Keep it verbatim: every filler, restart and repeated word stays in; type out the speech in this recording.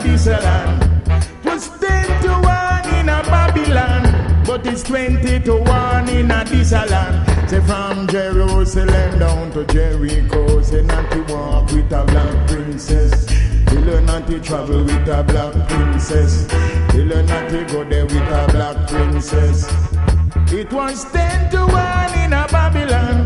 this land. It was ten to one in a Babylon, but it's twenty to one in a this land. Say from Jerusalem down to Jericho, say not to walk with a black princess. He learn not to travel with a black princess. He learn not to go there with a black princess. It was ten to one in a Babylon,